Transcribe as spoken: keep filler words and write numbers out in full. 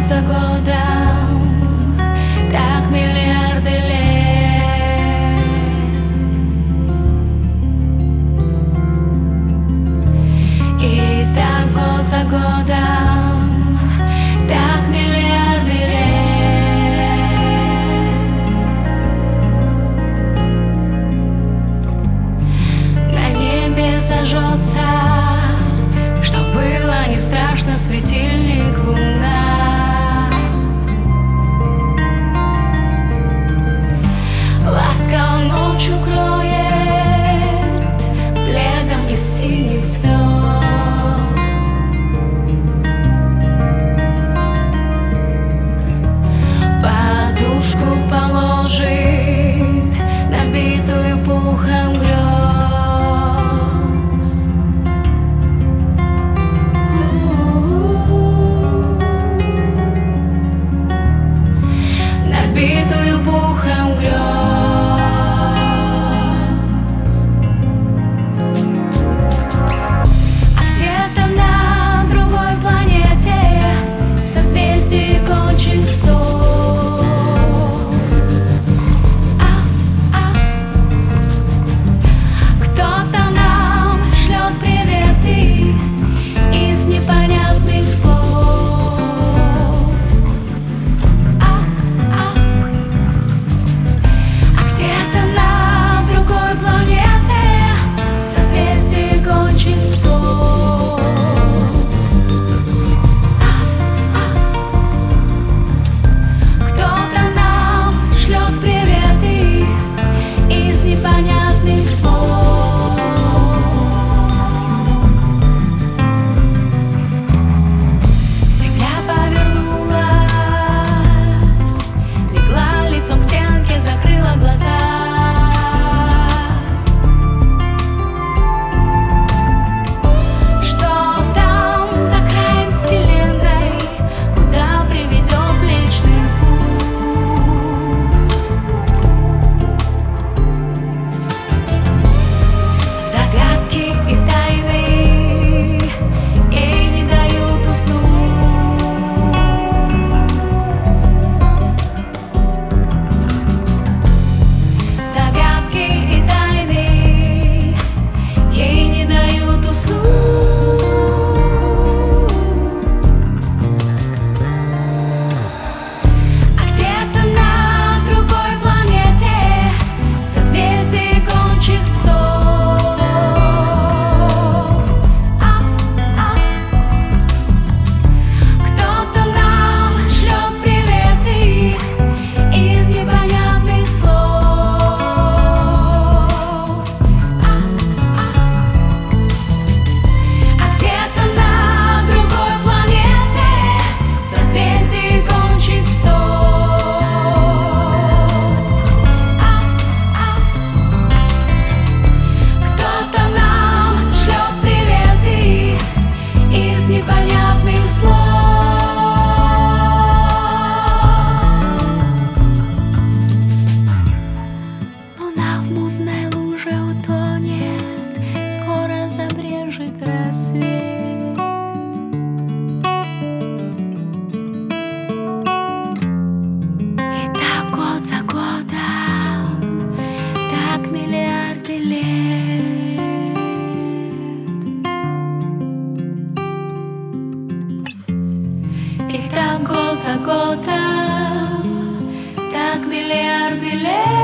год за годом, так миллиарды лет. И так год за годом, так миллиарды лет. На небе зажжется, что было не страшно, светильник, луна. Ласково ночь укроет пледом из синих звезд. Подушку положит, набитую пухом грез. Набитую пухом грез. А где-то на другой планете, в созвездии гончих псов, аф, аф, кто-то нам шлет приветы из непонятных слов. Где-то на другой планете, в созвездии гончих псов, аф, аф, кто-то нам шлет приветы из непонятных слов. Земля повернулась, легла лицом к стенке, закрыла глаза. Что там за краем вселенной, куда приведет Млечный Путь? Загадки и тайны ей не дают уснуть. Загадки и тайны ей не дают уснуть. А где-то на другой планете, в созвездии гончих псов, аф, аф, кто-то нам шлет приветы из непонятных слов. Аф, аф, а где-то на другой планете, в созвездии гончих псов, аф, аф, кто-то нам шлет приветы из непонятных слов. Луна в мутной луже утонет, скоро забрежет рассвет. И так год за годом, так миллиарды лет. И так год за годом, так миллиарды лет.